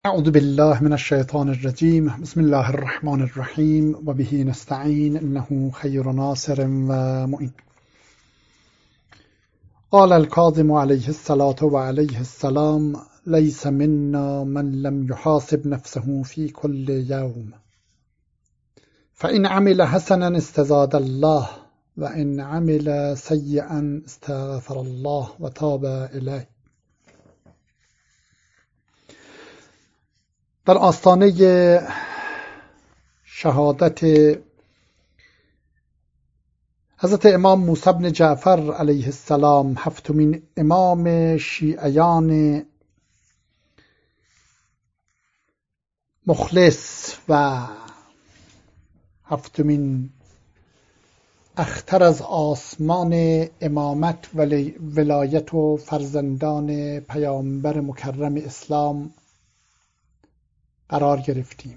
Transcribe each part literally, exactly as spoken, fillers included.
اعوذ بالله من الشیطان الرجیم. بسم الله الرحمن الرحیم و به نستعین انه خیر ناصر و معین. قال الكاظم علیه الصلاة و علیه السلام: لیس منا من لم يحاسب نفسه في كل يوم فإن عمل حسنا استزاد الله وإن عمل سيئا استغفر الله و تاب الیه. در آستانه شهادت حضرت امام موسی بن جعفر علیه السلام، هفتمین امام شیعیان مخلص و هفتمین اختر از آسمان امامت و ولایت و فرزندان پیامبر مکرم اسلام قرار گرفتیم.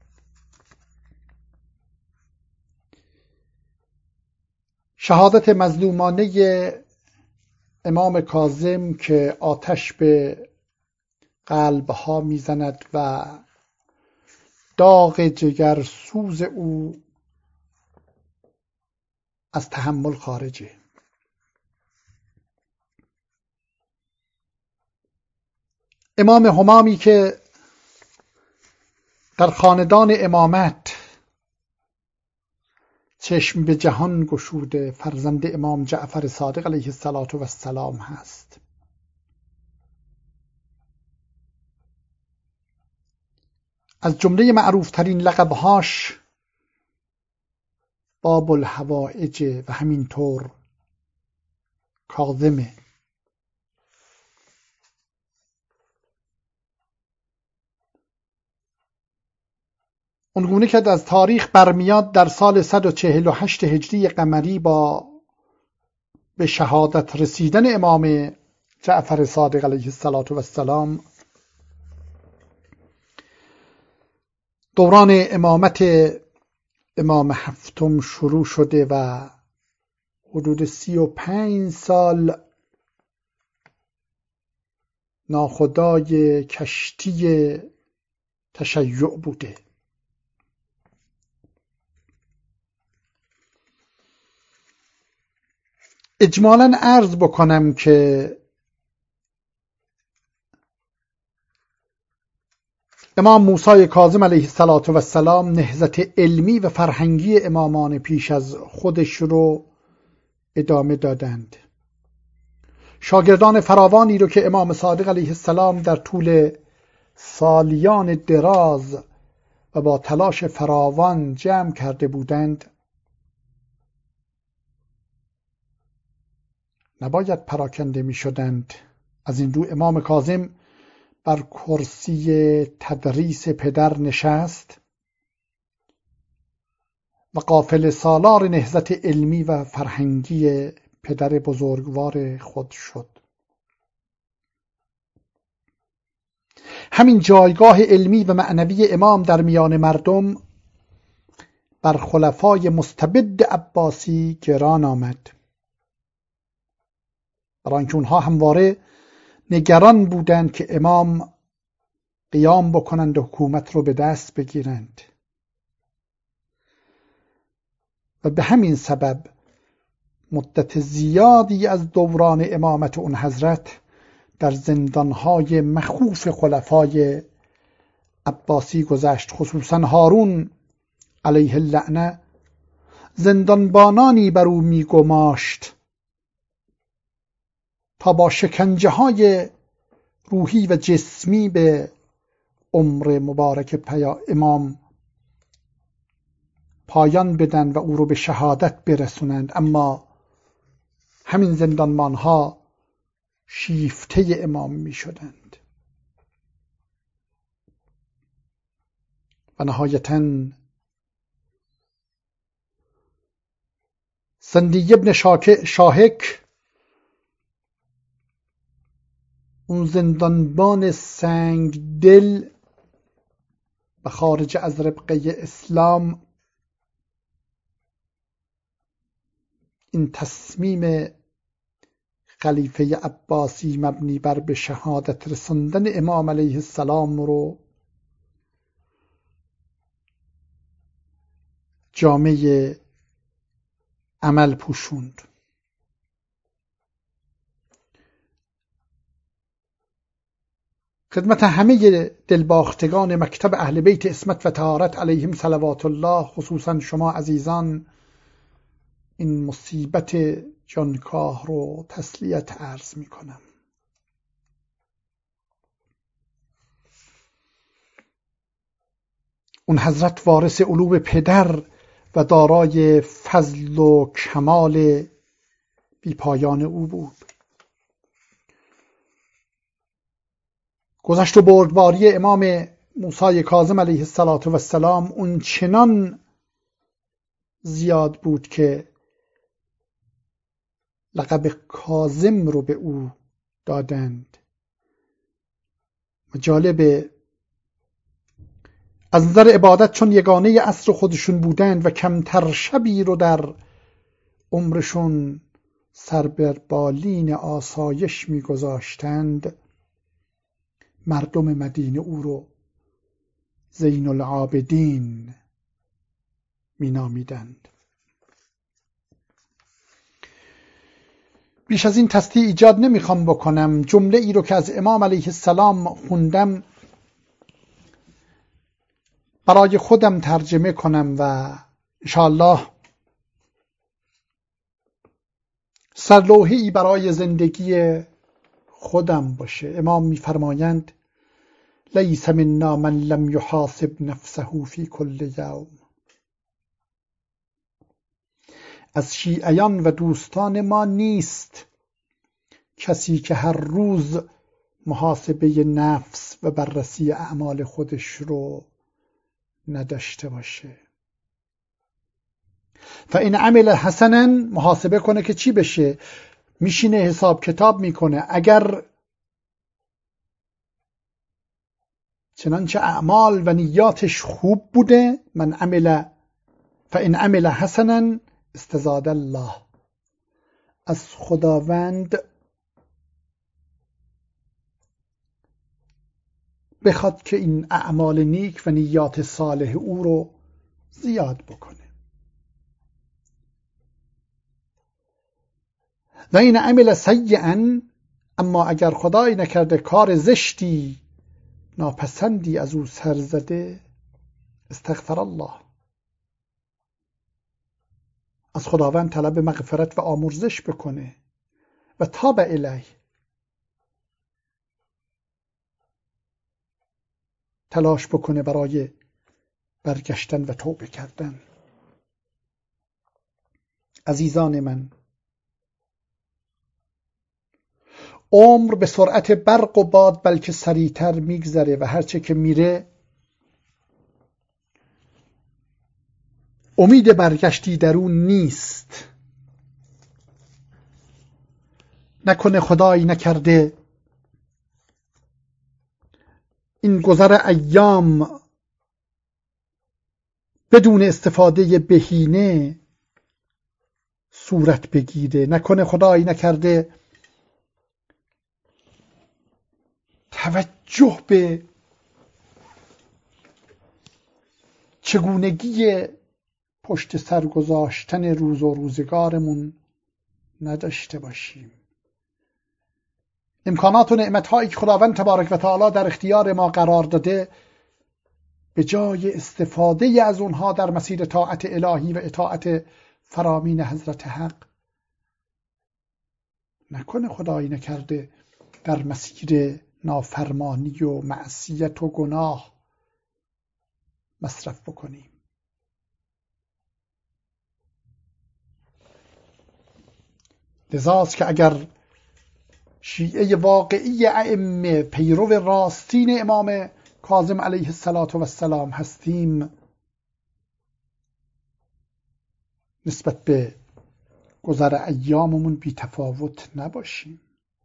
شهادت مظلومانه امام کاظم که آتش به قلبها میزند و داغ جگر سوز او از تحمل خارجه. امام همامی که در خاندان امامت چشم به جهان گشوده، فرزند امام جعفر صادق علیه السلام هست. از جمله معروف ترین لقبهاش باب الحوائج و همینطور کاظمه. اونگونه که از تاریخ برمیاد در سال صد و چهل و هشت هجری قمری با به شهادت رسیدن امام جعفر صادق علیه السلام دوران امامت امام هفتم شروع شده و حدود سی و پنج سال ناخدای کشتی تشیع بوده. اجمالاً عرض بکنم که امام موسی کاظم علیه السلام نهضت علمی و فرهنگی امامان پیش از خودش رو ادامه دادند. شاگردان فراوانی رو که امام صادق علیه السلام در طول سالیان دراز و با تلاش فراوان جمع کرده بودند نباید پراکنده می شدند. از این رو امام کاظم بر کرسی تدریس پدر نشست و قافله سالار نهضت علمی و فرهنگی پدر بزرگوار خود شد. همین جایگاه علمی و معنوی امام در میان مردم بر خلفای مستبد عباسی گران آمد، برای اینکه اونها همواره نگران بودند که امام قیام بکنند و حکومت رو به دست بگیرند و به همین سبب مدت زیادی از دوران امامت اون حضرت در زندانهای مخوف خلفای عباسی گذشت. خصوصا هارون علیه اللعنه زندانبانانی بر او میگماشت تا با شکنجه های روحی و جسمی به عمر مبارک پیا امام پایان بدن و او رو به شهادت برسونند. اما همین زندانبان ها شیفته امام می شدند و نهایتاً زندی ابن شاهک، اون زندانبان سنگ دل و خارج از ربقه اسلام، این تصمیم خلیفه عباسی مبنی بر به شهادت رساندن امام علیه السلام رو جامعه عمل پوشوند. خدمت همه دلباختگان مکتب اهل بیت عصمت و طهارت علیهم صلوات الله، خصوصا شما عزیزان، این مصیبت جانکاه رو تسلیت عرض می کنم. اون حضرت وارث علوم پدر و دارای فضل و کمال بی پایان او بود. گذشت و بردباری امام موسی کاظم علیه السلام اون چنان زیاد بود که لقب کاظم رو به او دادند. جالبه از نظر عبادت چون یگانه عصر خودشون بودند و کمتر شبی رو در عمرشون سر بر بالین آسایش میگذاشتند، مردم مدینه او رو زین العابدین مینامیدند. بیش از این تصدیع ایجاد نمیخوام بکنم. جمله ای رو که از امام علیه السلام خوندم برای خودم ترجمه کنم و انشاءالله سرلوحه‌ای برای زندگی خودم باشه. امام میفرمایند لیس منا من لم یحاسب نفسه فی کل یوم. از شیعیان و دوستان ما نیست کسی که هر روز محاسبه نفس و بررسی اعمال خودش رو نداشته باشه. فإن عمل حسنا، محاسبه کنه که چی بشه؟ میشینه حساب کتاب میکنه. اگر چنانچه اعمال و نیاتش خوب بوده، من عمل فإن عمل حسنا استزاد الله، از خداوند بخواد که این اعمال نیک و نیات صالح او رو زیاد بکنه. و این عمل سیئا، اما اگر خدای نکرده کار زشتی ناپسندی از او سر زده، استغفر الله، از خداوند طلب مغفرت و آمرزش بکنه و تاب الیه، تلاش بکنه برای برگشتن و توبه کردن. عزیزان من، عمر به سرعت برق و باد بلکه سریعتر میگذره و هرچه که میره امید برگشتی در اون نیست. نکنه خدایی نکرده این گذر ایام بدون استفاده بهینه صورت بگیره. نکنه خدایی نکرده توجه به چگونگی پشت سر گذاشتن روز و روزگارمون نداشته باشیم. امکانات و نعمت‌هایی که خداوند تبارک و تعالی در اختیار ما قرار داده، به جای استفاده از اونها در مسیر طاعت الهی و اطاعت فرامین حضرت حق، نکنه خدایی نکرده در مسیر نافرمانی و معصیت و گناه مصرف بکنیم. لذاست که اگر شیعه واقعی ائمه پیرو راستین امام کاظم علیه السلام هستیم، نسبت به گذر ایاممون بی تفاوت نباشیم.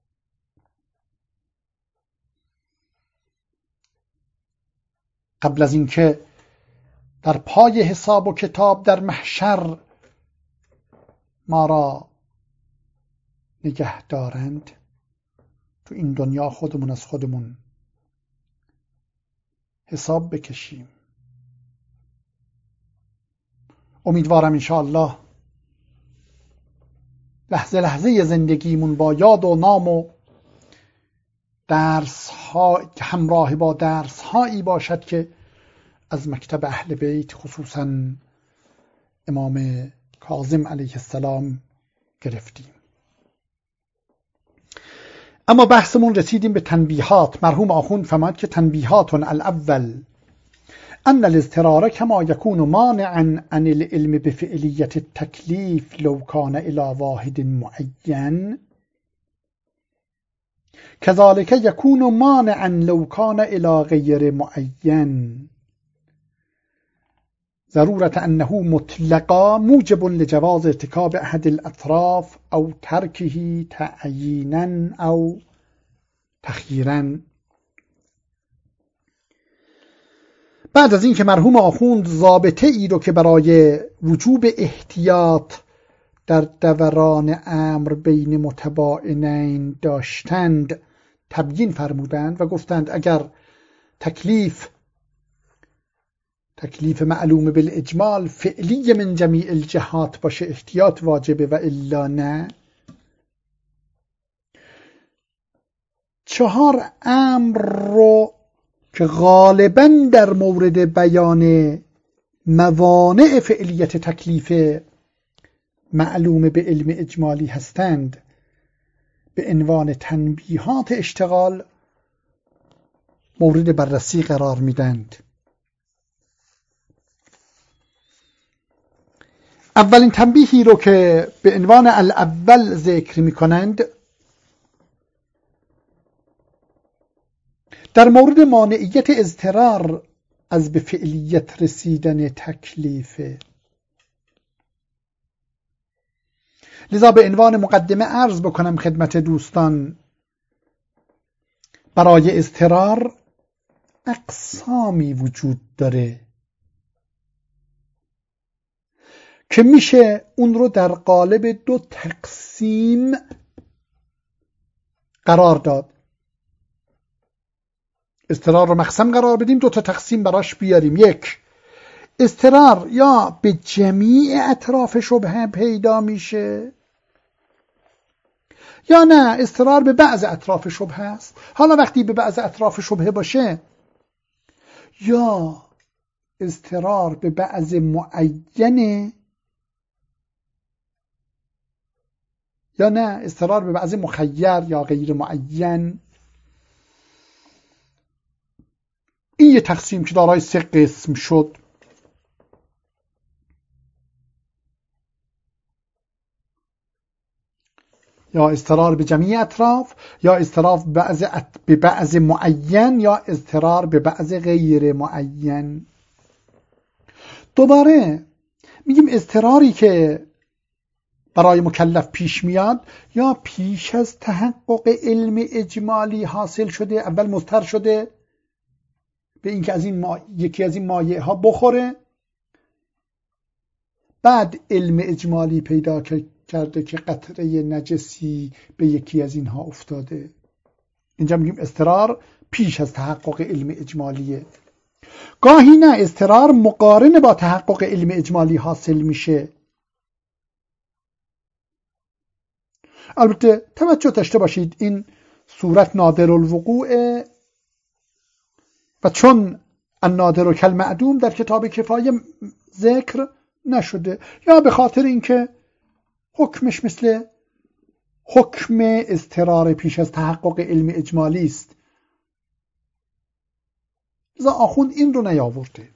قبل از اینکه در پای حساب و کتاب در محشر ما را نگه دارند، تو این دنیا خودمون از خودمون حساب بکشیم. امیدوارم انشاءالله لحظه لحظه زندگیمون با یاد و نام و درس ها همراه با درس هایی باشد که از مکتب اهل بیت خصوصا امام کاظم علیه السلام گرفتیم. اما بحثمون رسیدیم به تنبیهات. مرحوم آخوند فرمود که تنبیهات الاول ان الاضطرار كما يكون مانعا عن العلم بفعلية التكليف لو كان الى واحد معين كذلك يكون مانعا لو كان الى غير معين ضرورة أنه مطلقا موجب لجواز ارتكاب أحد الأطراف أو تركه تعيينا أو تخييرا. بعد از این که مرحوم آخوند ضابطه ای رو که برای وجوب احتیاط در دوران امر بین متباینین داشتند تبیین فرمودند و گفتند اگر تکلیف تکلیف معلوم بالاجمال فعلی من جمیع الجهات باشه احتیاط واجبه و الا نه. چهار امر رو که غالباً در مورد بیان موانع فعلیت تکلیف معلوم به علم اجمالی هستند به عنوان تنبیهات اشتغال مورد بررسی قرار میدند. اولین تنبیهی رو که به عنوان الاول ذکر می کنند در مورد مانعیت اضطرار از به فعلیت رسیدن تکلیف. لذا به عنوان مقدمه عرض بکنم خدمت دوستان برای اضطرار اقسامی وجود داره که میشه اون رو در قالب دو تقسیم قرار داد. اضطرار رو مقسم قرار بدیم، دو تا تقسیم براش بیاریم. یک، اضطرار یا به جمیع اطراف شبهه پیدا میشه یا نه اضطرار به بعض اطراف شبهه است. حالا وقتی به بعض اطراف شبهه باشه یا اضطرار به بعض معینه یا نه اضطرار به بعض مخیر یا غیر معین. این یه تقسیم که دارای سه قسم شد. یا اضطرار به جمیع اطراف یا اضطرار بعض به بعض معین یا اضطرار به بعض غیر معین. دوباره میگیم اضطراری که برای مکلف پیش میاد یا پیش از تحقق علم اجمالی حاصل شده، اول مضطر شده به اینکه از این ما... یکی از این مایع ها بخوره، بعد علم اجمالی پیدا کرده که قطره نجسی به یکی از اینها افتاده. اینجا میگیم اضطرار پیش از تحقق علم اجمالیه. گاهی نه اضطرار مقارن با تحقق علم اجمالی حاصل میشه. البته توجه داشته باشید این صورت نادر الوقوع و چون النادر کالمعدوم در کتاب کفایه ذکر نشده یا به خاطر اینکه حکمش مثل حکم اضطرار پیش از تحقق علم اجمالی است. لذا آخوند این رو نیاورده.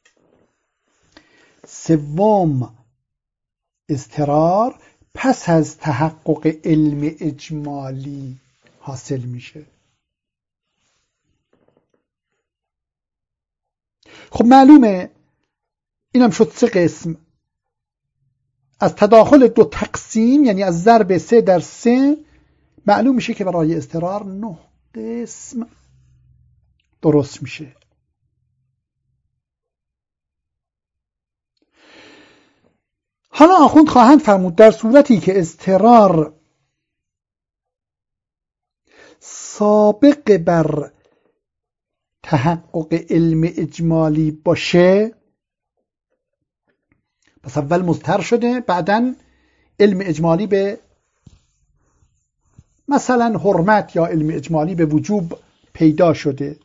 سوم، اضطرار پس از تحقق علم اجمالی حاصل میشه. خب معلومه اینم شد سه قسم. از تداخل دو تقسیم یعنی از ضرب سه در سه معلوم میشه که برای اضطرار نه قسم درست میشه. حالا آخوند خواهند فرمود در صورتی که اضطرار سابق بر تحقق علم اجمالی باشه، پس اول مضطر شده، بعداً علم اجمالی به مثلا حرمت یا علم اجمالی به وجوب پیدا شده.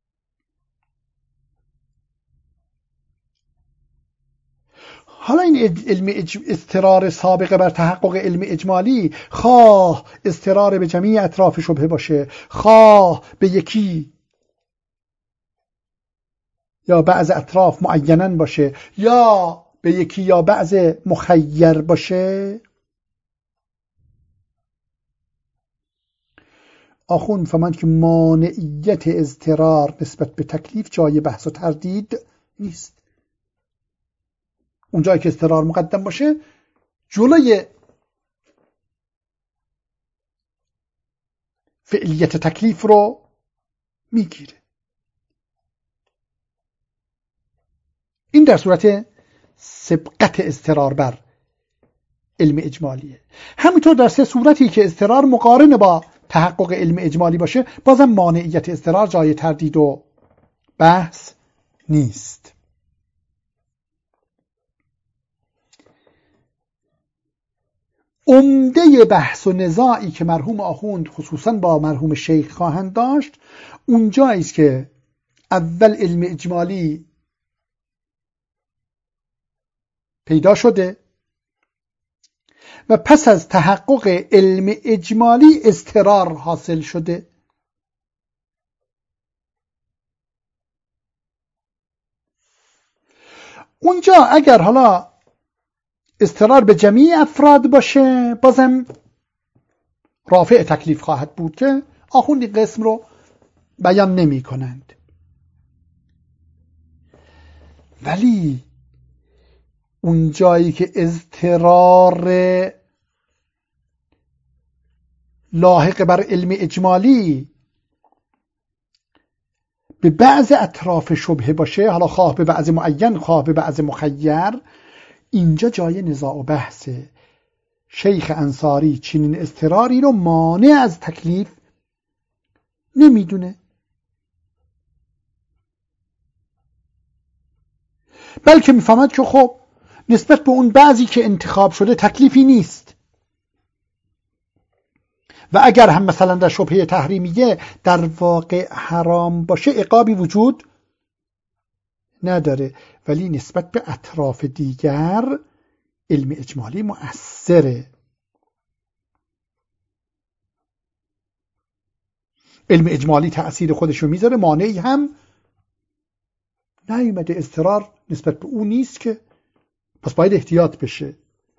حالا این علم اضطرار سابقه بر تحقق علم اجمالی خواه اضطرار به جمیع اطراف شبهه باشه، خواه به یکی یا بعض اطراف معیناً باشه، یا به یکی یا بعض مخیر باشه، آخوند فرماند که مانعیت اضطرار نسبت به تکلیف جای بحث و تردید نیست. اونجایی که اضطرار مقدم باشه جلوی فعلیت تکلیف رو میگیره. این در صورت سبقت اضطرار بر علم اجمالیه. همینطور در سه صورتی که اضطرار مقارن با تحقق علم اجمالی باشه بازم مانعیت اضطرار جای تردید و بحث نیست. عمده بحث و نزاعی که مرحوم آخوند خصوصا با مرحوم شیخ خواهند داشت اونجایی است که اول علم اجمالی پیدا شده و پس از تحقق علم اجمالی اضطرار حاصل شده. اونجا اگر حالا اضطرار به جمیع افراد باشه بازم رافع تکلیف خواهد بود که آخوندی قسم رو بیان نمی کنند. ولی اون جایی که اضطرار لاحق بر علم اجمالی به بعض اطراف شبهه باشه، حالا خواه به بعض معین خواه به بعض مخیر، اینجا جای نزاع و بحثه. شیخ انصاری چنین اضطراری رو مانع از تکلیف نمیدونه، بلکه میفهمد که خب نسبت به اون بعضی که انتخاب شده تکلیفی نیست و اگر هم مثلا در شبهه تحریمیه در واقع حرام باشه عقابی وجود نداره، ولی نسبت به اطراف دیگر علم اجمالی مؤثره. علم اجمالی تأثیر خودشو میذاره، مانعی هم نیومده، اضطرار نسبت به اون نیست که، پس باید احتیاط بشه.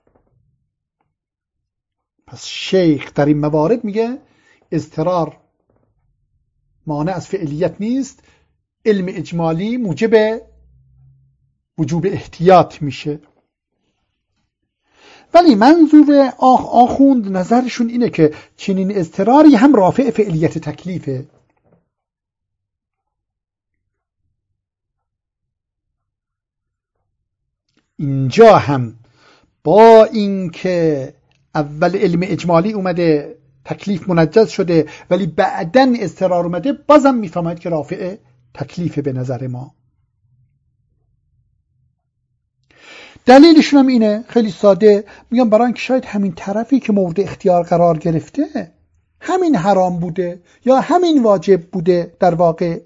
پس شیخ در این موارد میگه اضطرار مانع از فعلیت نیست، علم اجمالی موجب وجوب احتیاط میشه. ولی منظور آخ آخوند نظرشون اینه که چنین اضطراری هم رافع فعلیت تکلیفه. اینجا هم با اینکه اول علم اجمالی اومده تکلیف منجز شده ولی بعدن اضطرار اومده، بازم میفهمد که رافع تکلیف به نظر ما. دلیلشون هم اینه، خیلی ساده میگم، برای اینکه شاید همین طرفی که مورد اختیار قرار گرفته همین حرام بوده یا همین واجب بوده در واقع.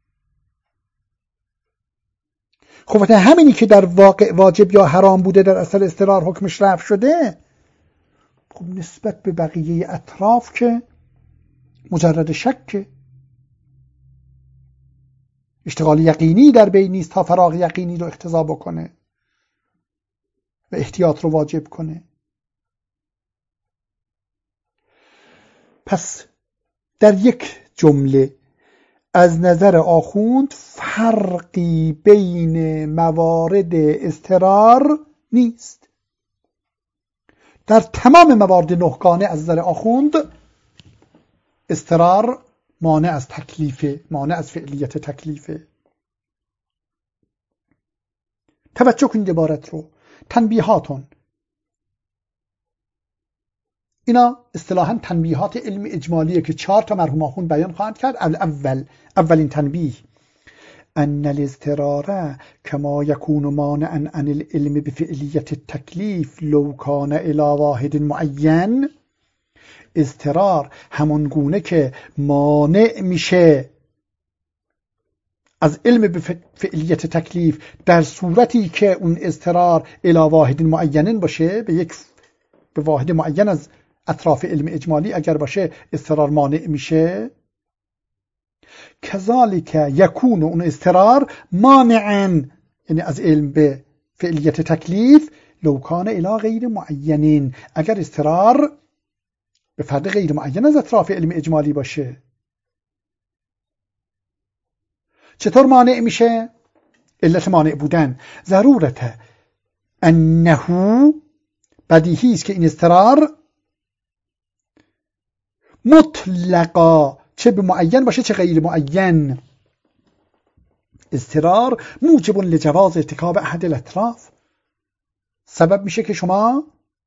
خب وقتی همینی که در واقع واجب یا حرام بوده در اصل اضطرار حکمش رفع شده، خب نسبت به بقیه اطراف که مجرد شک، اشتغال یقینی در بین نیست تا فراغ یقینی رو اقتضا بکنه و احتیاط رو واجب کنه. پس در یک جمله از نظر آخوند فرقی بین موارد اضطرار نیست. در تمام موارد نهگانه از نظر آخوند اضطرار مانع از تکلیفه، مانع از فعلیت تکلیفه. توجه کنید عبارت رو. تنبیهاتون، اینا اصطلاحاً تنبیهات علم اجمالیه که چهار تا مرحوم آخوند بیان خواهند کرد. اول اولین تنبیه، ان الاضطرار كما يكون مانعا عن العلم بفعلیة التکلیف لو کان الی واحد معین، اضطرار همون گونه که مانع میشه از علم به فعلیت تکلیف در صورتی که اون اضطرار الی واحد معین باشه، به یک به واحد معین از اطراف علم اجمالی اگر باشه اضطرار مانع میشه، کذالک یکون اون اضطرار مانعا، یعنی از علم به فعلیت تکلیف، لو کان الی غیر معین، اگر اضطرار به فرد غیر معین از اطراف علم اجمالی باشه. چطور مانع میشه؟ علت مانع بودن ضرورت انه، بدیهی است که این اضطرار مطلقا، چه به معین باشه چه غیر معین، اضطرار موجب لجواز ارتکاب احد الاطراف، سبب میشه که شما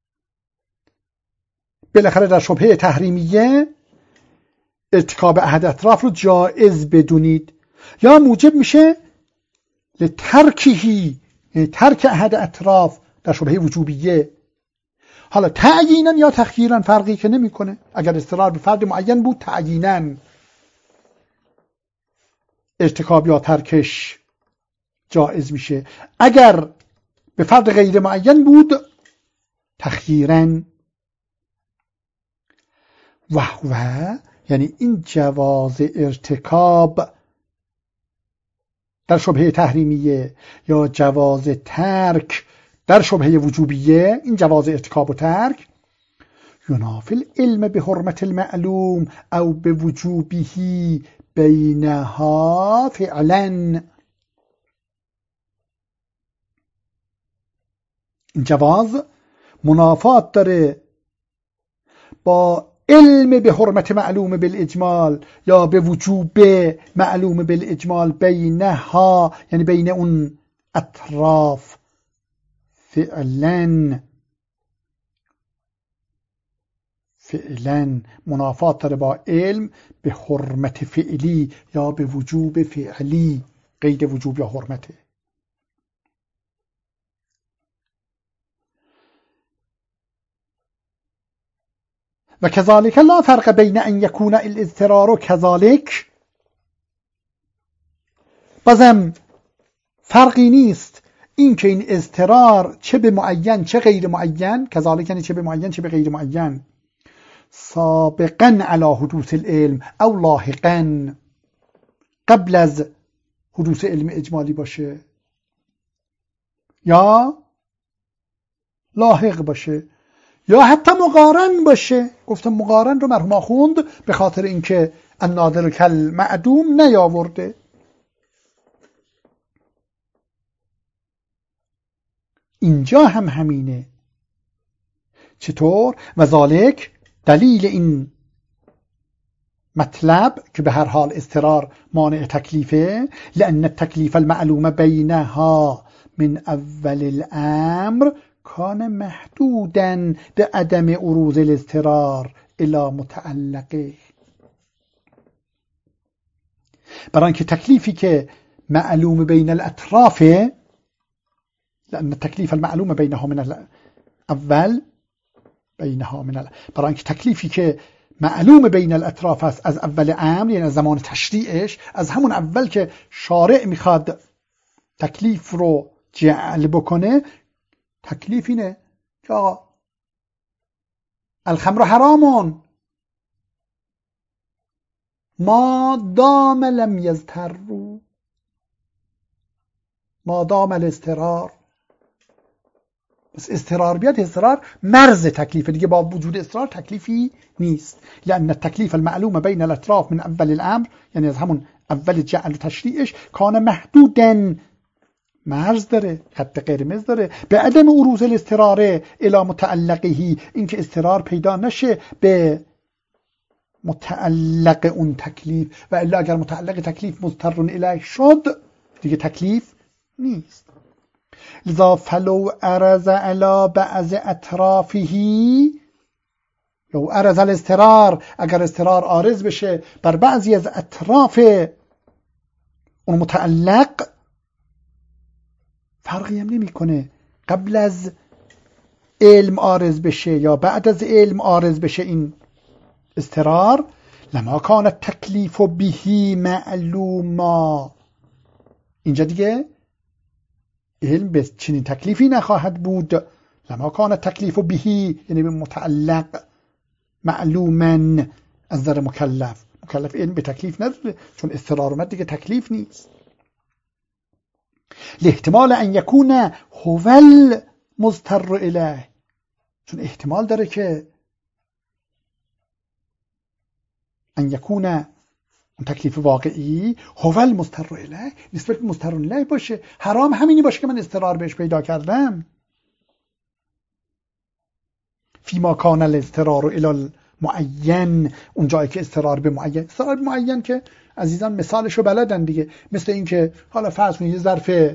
بالاخره در شبهه تحریمیه ارتکاب احد اطراف رو جائز بدونید، یا موجب میشه لترکهی، یعنی ترک احد اطراف در شبهه وجوبیه. حالا تعیینا یا تخییرا فرقی که نمیکنه، اگر اضطرار به فرد معین بود تعیینا ارتکاب یا ترکش جائز میشه، اگر به فرد غیر معین بود تخییرا. و و یعنی این جواز ارتکاب در شبهه تحریمیه یا جواز ترک در شبهه وجوبیه، این جواز ارتکاب و ترک، ینافی العلم به حرمت المعلوم او به وجوبه بینها فعلا. این جواز منافات داره با علم به حرمت معلوم بالاجمال یا به وجوب معلوم بالاجمال بینها، یعنی بین اون اطراف، فعلا فعلا منافات داره با علم به حرمت فعلی یا به وجوب فعلی، قید وجوب یا حرمته. و كذلك لا فرق بین ان یکون الاضطرار كذلك، بازم فرقی نیست این که این اضطرار چه به معین چه غیر معین، كذلك یعنی چه به معین چه به غیر معین، سابقا على حدوث العلم او لاحقا، قبل از حدوث علم اجمالی باشه یا لاحق باشه یا حتی مقارن باشه. گفتم مقارن رو مرحوم آخوند به خاطر اینکه النادر کالمعدوم نیاورده. اینجا هم همینه. چطور؟ و ذالک، دلیل این مطلب که به هر حال اضطرار مانع تکلیفه، لأن التکلیف المعلوم بینها من اول الامر کان محدودن به عدم عروض الاضطرار الى متعلقه. برای اینکه تکلیفی که معلوم بین الاطراف، لأن التکلیف المعلوم بینها من الاول بینها من الاول، برای اینکه تکلیفی که معلوم بین الاطراف است از اول امر، یعنی از زمان تشریعش، از همون اول که شارع میخواد تکلیف رو جعل بکنه، تکلیف اینه که آقا الخمر حرامون ما دام لم یضطروا، ما دام الاضطرار. بس اضطرار بیاد، اضطرار مرز تکلیف دیگه، با وجود اضطرار تکلیفی نیست. لأن التکلیف المعلوم بین الاطراف من اول الامر، یعنی از همون اول جعل و تشریعش، کان محدودن، مرز داره، خط قرمز داره، به عدم عروض الاضطرار الی متعلقه، این که اضطرار پیدا نشه به متعلق اون تکلیف، و الا اگر متعلق تکلیف مضطر الیه شد دیگه تکلیف نیست. لذا فلو عرض علی بعض اطرافه، لو عرض الاضطرار، اگر اضطرار عارض بشه بر بعضی از اطراف اون متعلق فرقی هم نمیکنه قبل از علم عارض بشه یا بعد از علم عارض بشه این اضطرار. لما کان تکلیف بهی معلوما، اینجا دیگه علم به چنین تکلیفی نخواهد بود. لما کان تکلیف بهی یعنی به متعلق معلوما از نظر مکلف. مکلف علم به تکلیف نداره چون اضطرار اومد دیگه تکلیف نیست. لاحتمال ان یکون هو المضطر الیه، چون احتمال داره که ان یکون اون تکلیف واقعی هو المضطر الیه نسبت به مضطر الیه باشه. حرام همینی باشه که من اضطرار بهش پیدا کردم. فیما کان الاضطرار الی المعین، اون جایی که اضطرار به معین، اضطرار به معین که عزیزان مثالشو بلدن دیگه، مثل این که حالا فرض کنید یه ظرف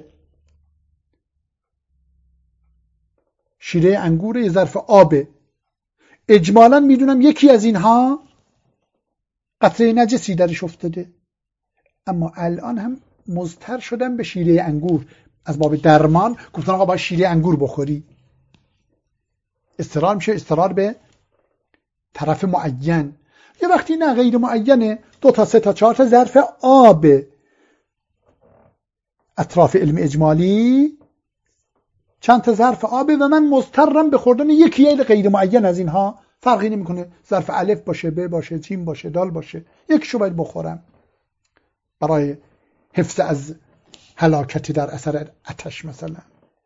شیره انگور، یه ظرف آبه، اجمالاً میدونم یکی از اینها قطره نجسی درش افتاده، اما الان هم مضطر شدم به شیره انگور، از باب درمان گفتن آقا باید شیره انگور بخوری. اضطرار میشه اضطرار به طرف معین. یه وقتی نه غیر معینه، دو تا سه تا چهار تا ظرف آب اطراف علم اجمالی، چند تا ظرف آبه و من مضطرم به خوردن یکی غیر معین از اینها. فرقی نمیکنه ظرف الف باشه، ب باشه، جیم باشه، دال باشه، یکیشو باید بخورم برای حفظ از هلاکتی در اثر آتش مثلا.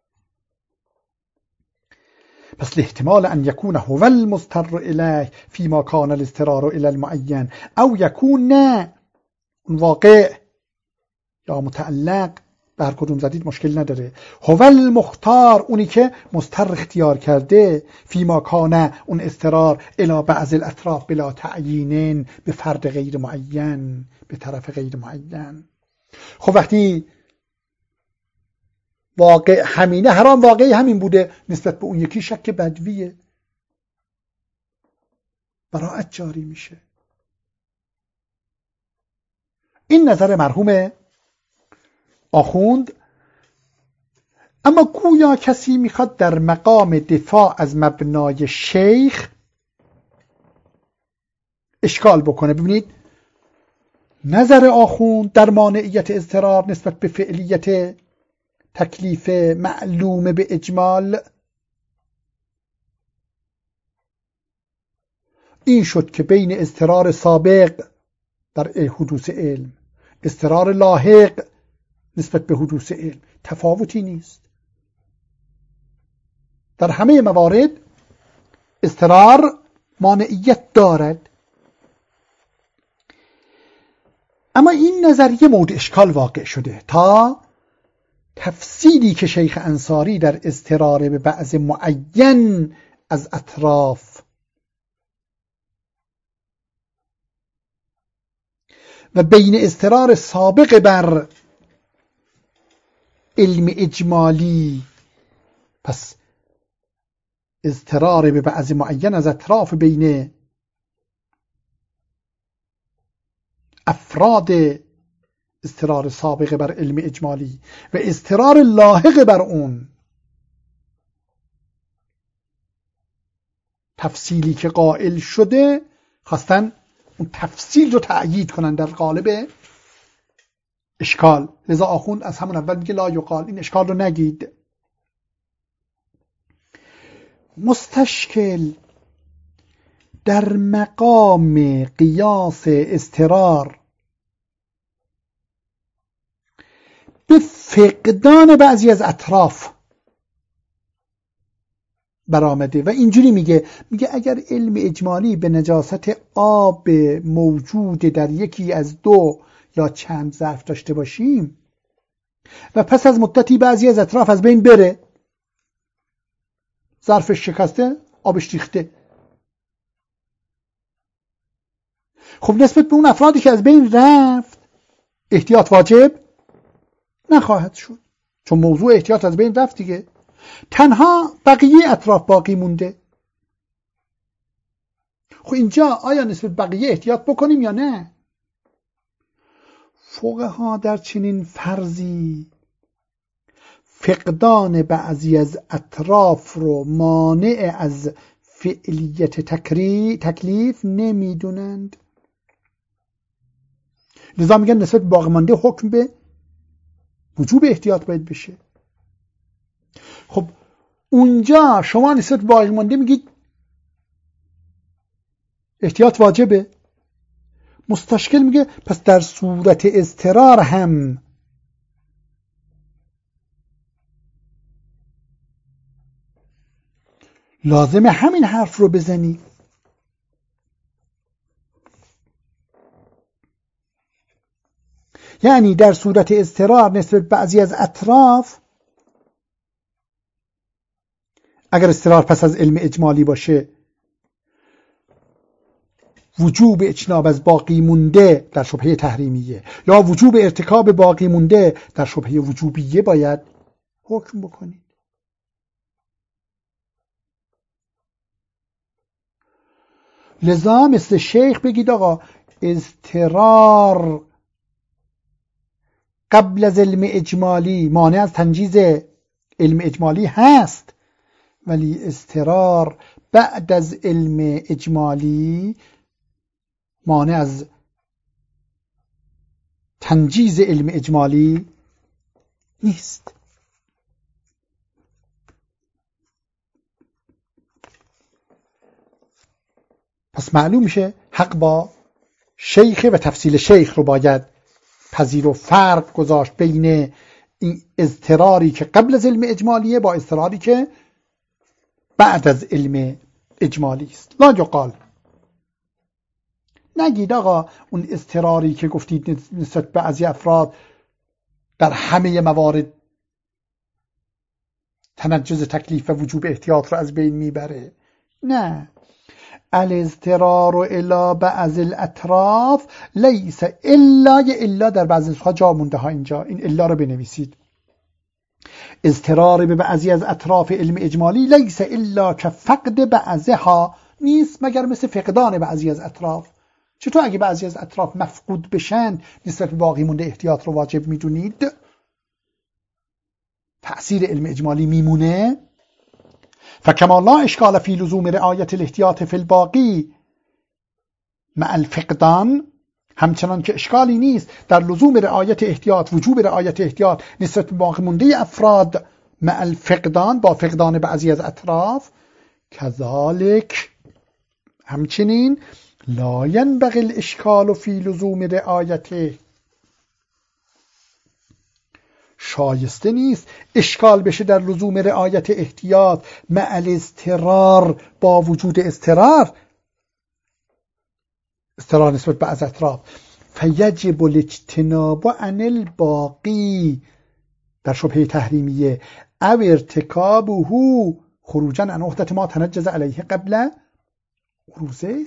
پس الاحتمال ان یکون هو المضطر الیه فیما کان الاضطرار الی المعین او یکون واقع یا متعلق، به هر کدوم زدید مشکل نداره. هو المختار، اونی که مضطر اختیار کرده، فیما کان اون اضطرار الی بعض الاطراف بلا تعیین، به فرد غیر معین، به طرف غیر معین. خب وقتی واقع همینه، حرام واقعی همین بوده، نسبت به اون یکی شک بدویه، براءت جاری میشه. این نظر مرحوم آخوند. اما گویا کسی میخواد در مقام دفاع از مبنای شیخ اشکال بکنه. ببینید نظر آخوند در مانعیت اضطرار نسبت به فعلیت تکلیف معلوم به اجمال این شد که بین اضطرار سابق در حدوث علم، اضطرار لاحق نسبت به حدوث علم تفاوتی نیست. در همه موارد اضطرار مانعیت دارد. اما این نظریه مورد اشکال واقع شده تا تفصیلی که شیخ انصاری در اضطرار به بعض معین از اطراف و بین اضطرار سابق بر علم اجمالی، پس اضطرار به بعض معین از اطراف بین افراد اضطرار سابق بر علم اجمالی و اضطرار لاحق بر اون، تفصیلی که قائل شده خواستن اون تفصیل رو تأیید کنن در قالب اشکال. لذا آخوند از همون اول میگه لا یقال، این اشکال رو نگید. مستشکل در مقام قیاس اضطرار به فقدان بعضی از اطراف برآمده و اینجوری میگه میگه اگر علم اجمالی به نجاست آب موجود در یکی از دو یا چند ظرف داشته باشیم و پس از مدتی بعضی از اطراف از بین بره، ظرفش شکسته، آبش ریخته، خب نسبت به اون افرادی که از بین رفت احتیاط واجب نخواهد شد، چون موضوع احتیاط از بین رفت دیگه. تنها بقیه اطراف باقی مونده. خب اینجا آیا نسبت بقیه احتیاط بکنیم یا نه؟ فقها در چنین فرضی فقدان بعضی از اطراف رو مانع از فعلیت تکری تکلیف نمیدونند. لذا میگن نسبت باقی مانده حکم به وجوب احتیاط باید بشه. خب اونجا شما نسبت باقی مانده میگید احتیاط واجبه، مستشکل میگه پس در صورت اضطرار هم لازم همین حرف رو بزنی. یعنی در صورت اضطرار نسبت بعضی از اطراف، اگر اضطرار پس از علم اجمالی باشه، وجوب اجتناب از باقی مونده در شبهه تحریمیه یا وجوب ارتکاب باقی مونده در شبهه وجوبیه باید حکم بکنید. لذا مثل شیخ بگید آقا اضطرار قبل از علم اجمالی مانع از تنجیز علم اجمالی هست، ولی اضطرار بعد از علم اجمالی مانع از تنجیز علم اجمالی نیست. پس معلوم میشه حق با شیخ و تفصیل شیخ رو باید پذیر و فرق گذاشت بین این اضطراری که قبل از علم اجمالیه با اضطراری که بعد از علم اجمالی است. لا یقال، نگید آقا اون اضطراری که گفتید نسبت به بعضی افراد در همه موارد تنجز تکلیف و وجوب احتیاط رو از بین میبره. نه، الاضطرار الی بعض الاطراف لیس الا، یه الا در بعضی نسخه جا مونده ها، اینجا این الا رو بنویسید. اضطرار به بعضی از اطراف علم اجمالی لیس الا که فقد بعضها، نیست مگر مثل فقدان بعضی از اطراف. چطور اگه بعضی از اطراف مفقود بشن نسبت به باقی مونده احتیاط رو واجب میدونید؟ تأثیر علم اجمالی میمونه. فکما لا اشکال فی لزوم رعایت الاحتیاط فی الباقی مع الفقدان، همچنان که اشکالی نیست در لزوم رعایت احتیاط، وجوب رعایت احتیاط نسبت به باقی مونده افراد مع الفقدان، با فقدان بعضی از اطراف. کذالک، همچنین لا ينبغي الاشکال فی لزوم رعایته، شایسته نیست اشکال بشه در لزوم رعایت احتیاط مع الاضطرار، با وجود اضطرار، اضطرار نسبت به از اطراف. فیجب الاجتناب عن الباقی در شبهه تحریمیه او ارتکابه خروجا عن عهدة ما تنجز علیه قبل بروزه.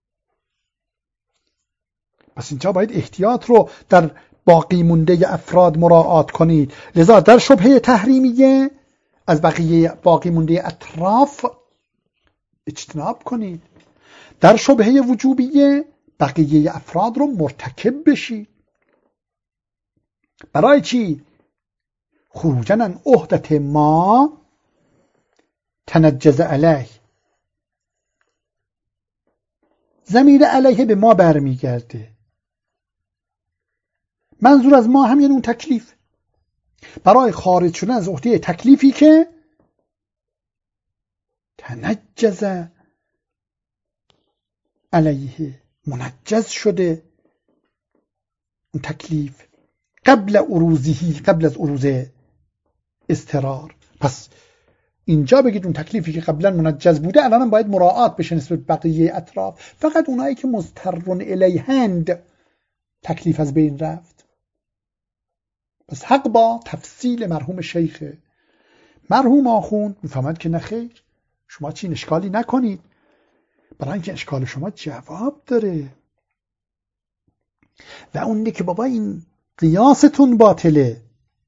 پس اینجا باید احتیاط رو در باقی مونده افراد مراعات کنید. لذا در شبهه تحریمیه از بقیه باقی مونده اطراف اجتناب کنید. در شبهه وجوبیه بقیه افراد رو مرتکب بشید. برای چی؟ خروجاً عن عهدة ما تنجز علیه. ضمیر علیه به ما برمیگرده. منظور از ما هم یعنی اون تکلیف، برای خارج شدن از عهده تکلیفی که تنجز علیه، منجز شده اون تکلیف قبل عروضی، قبل از عروض اضطرار. پس اینجا بگید اون تکلیفی که قبلا منجز بوده الان هم باید مراعات بشه نسبت بقیه اطراف. فقط اونایی که مضطرون الیهند تکلیف از بین رفت. پس حق با تفصیل مرحوم شیخه. مرحوم آخوند میفهمد که نخیر، شما چین اشکالی نکنید، برای اینکه اشکال شما جواب داره. و اونه که بابا این قیاستون باطله.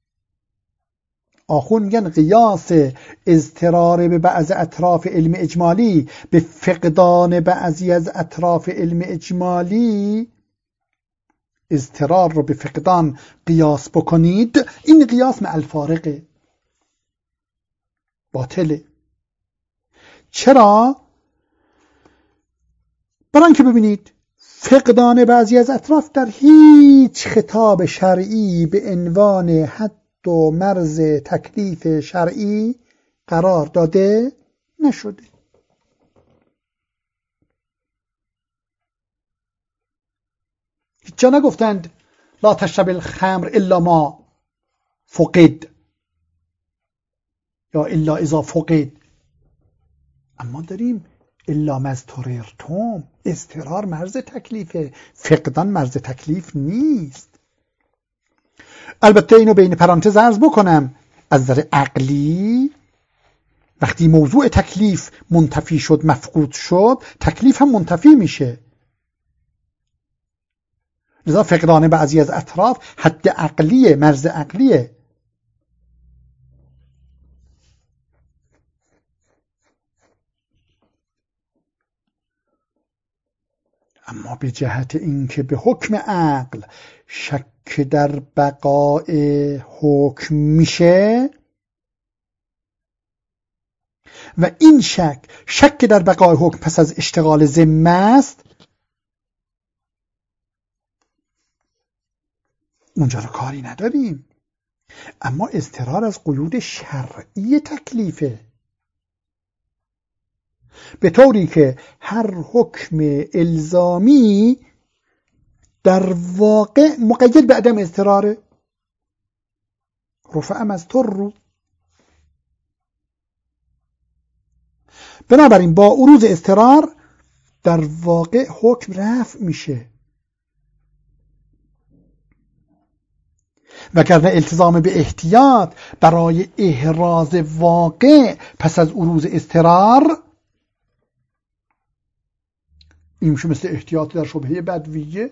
آخوند میگن قیاس اضطرار به بعض اطراف علم اجمالی به فقدان بعضی از اطراف علم اجمالی اضطرار رو به فقدان قیاس بکنید، این قیاس مع الفارقه، باطله. چرا؟ برای اینکه ببینید فقدان بعضی از اطراف در هیچ خطاب شرعی به عنوان حد و مرز تکلیف شرعی قرار داده نشده. هیچ جا نگفتند لا تشرب الخمر الا ما فقد یا الا اذا فقد، اما داریم الا مضطررتم. اضطرار مرز تکلیفه، فقدان مرز تکلیف نیست. البته اینو بین پرانتز عرض بکنم، از نظر عقلی وقتی موضوع تکلیف منتفی شد، مفقود شد، تکلیف هم منتفی میشه. لذا فقدان بعضی از اطراف حد عقلیه، مرز عقلیه. اما به جهت اینکه به حکم عقل شک در بقای حکم میشه و این شک شک در بقای حکم پس از اشتغال ذمه است، اونجا رو کاری نداریم. اما اضطرار از قیود شرعی تکلیفه، به طوری که هر حکم الزامی در واقع مقید به عدم اضطراره. رفع مضطر. بنابراین با عروض اضطرار در واقع حکم رفع میشه، وگرنه التزام به احتیاط برای احراز واقع پس از عروض اضطرار این میشه مثل احتیاط در شبهه بدویه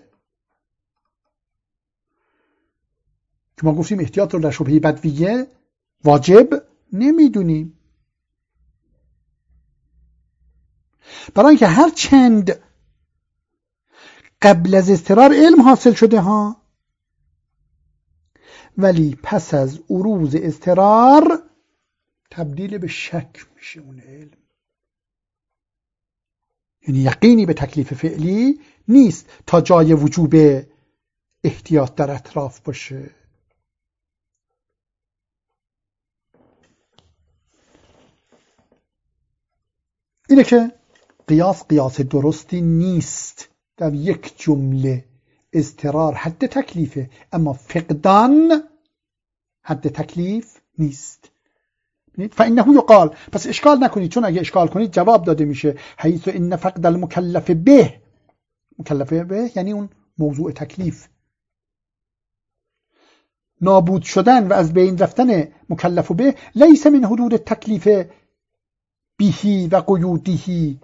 که ما گفتیم احتیاط رو در شبهه بدویه واجب نمیدونیم، برای اینکه هر چند قبل از اضطرار علم حاصل شده ها، ولی پس از عروض اضطرار تبدیل به شک میشه اون علم. یعنی یقینی به تکلیف فعلی نیست تا جای وجوب احتیاط در اطراف باشه. اینه که قیاس قیاس درستی نیست. در یک جمله اضطرار حد تکلیفه، اما فقدان حد تکلیف نیست. فإنه یقال، پس اشکال نکنید، چون اگه اشکال کنید جواب داده میشه حیث ان فقد المکلف به، مکلف به یعنی اون موضوع تکلیف، نابود شدن و از بین رفتن مکلف به لیس من حدود تکلیف بهی و قیودهی،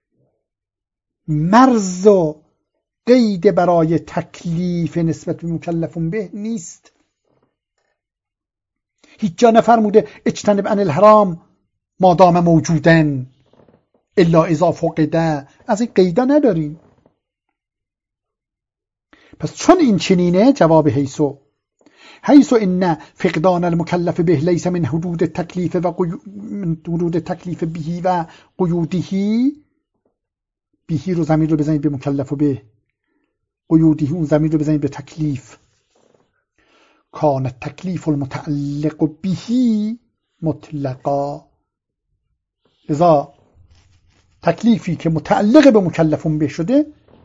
مرز و قید برای تکلیف نسبت به مکلف به نیست. هیچ جا نفرموده اجتنب عن الحرام ما دام موجودن الا اذا فقده، از این قیدا نداریم. پس چون این چنینه جواب حیثو حیث ان فقدان المکلف به لیس من حدود تکلیف و قیو... من حدود تکلیف بهی و قیودهی، بهی رو ضمیر رو بزنید به مکلف به، قیودهی اون ضمیر رو بزنید به تکلیف. کان التکلیف المتعلق بهی مطلقا، لذا تکلیفی که متعلق به مکلف به شده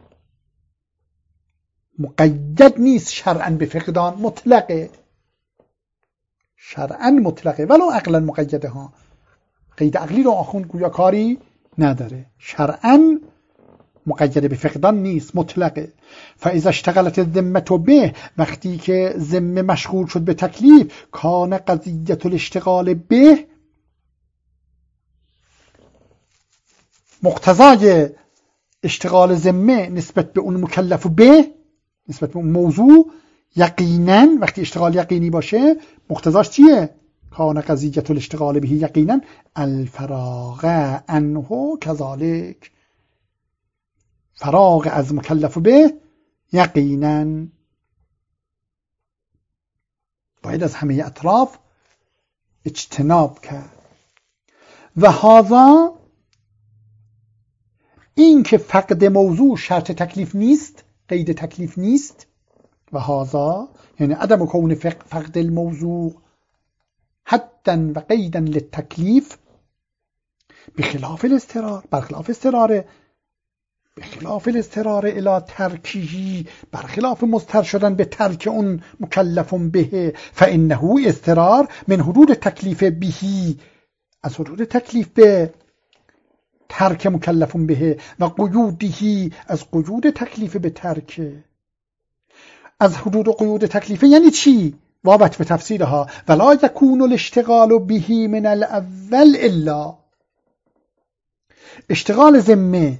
مقید نیست شرعاً به فقدان، مطلقه، شرعاً مطلقه ولو عقلاً مقیده ها. قید عقلی رو آخوند گویا کاری نداره، شرعاً مقید به فقدان نیست، مطلقه. فاذا اشتغلت الذمه به، وقتی که ذمه مشغول شد به تکلیف، کان قضیه الاشتغال به، مقتضای اشتغال ذمه نسبت به اون مکلف به، نسبت به اون موضوع یقینا، وقتی اشتغال یقینی باشه مقتضاش چیه؟ کان قضیه الاشتغال به یقینا الفراغ عنه کذالک، فراغ از مکلف به یقینا باید از همه اطراف اجتناب کرد. و هذا، این که فقد موضوع شرط تکلیف نیست، قید تکلیف نیست. و هذا یعنی عدم کون فقد الموضوع حدا و قیدا للتکلیف بخلاف الاضطرار، برخلاف استراره، بخلاف الاضطرار الى ترکیه، برخلاف مضطر شدن به ترک اون مکلف به، فانه اضطرار من حدود تکلیف بهی، از حدود تکلیف به ترک مکلف به، و قیودهی، از قیود تکلیف به ترک. از حدود و قیود تکلیف یعنی چی؟ وابت به تفسیرها. ولا یکون الاشتغال به من الاول الا، اشتغال ذمه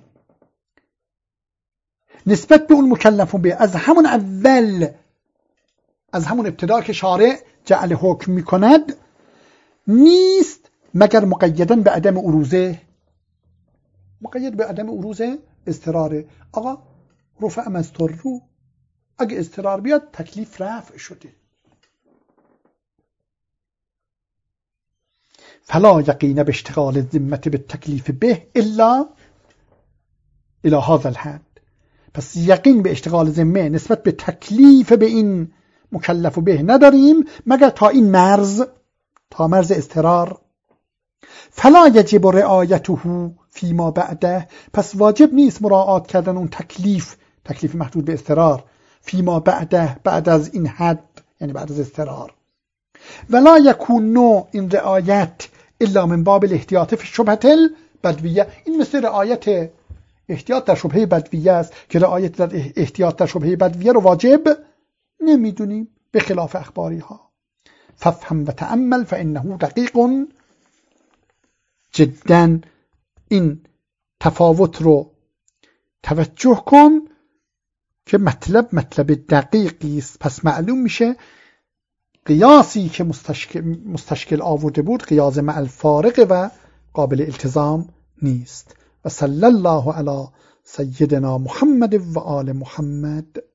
نسبت به اون مکلف به از همون اول، از همون ابتدا که شارع جعل حکم می کند، نیست مگر مقیدن به عدم اروزه، مقید به عدم اروزه اضطراره. آقا رفع مستر رو، اگه اضطرار بیاد تکلیف رفع شده. فلا یقین به اشتغال الذمه به تکلیف به الا الى هذا الحد. پس یقین به اشتغال ذمه نسبت به تکلیف به این مکلف به نداریم مگر تا این مرز، تا مرز اضطرار. فلا یجب رعایته فیما بعده، پس واجب نیست مراعات کردن اون تکلیف، تکلیف محدود به اضطرار، فیما بعده، بعد از این حد، یعنی بعد از اضطرار. ولا یکون نوع این رعایت الا من باب الاحتیاط فی شبهه البدویه. این مثل رعایت احتیاط در شبهه بدویه است که رعایت در احتیاط در شبهه بدویه رو واجب نمیدونیم، به خلاف اخباری ها. ففهم و تأمل فانه دقیق جدا. این تفاوت رو توجه کن که مطلب مطلب دقیقی است. پس معلوم میشه قیاسی که مستشکل, مستشکل آورده بود قیاس مع الفارق و قابل التزام نیست. و صلی الله علی سیدنا محمد و آل محمد.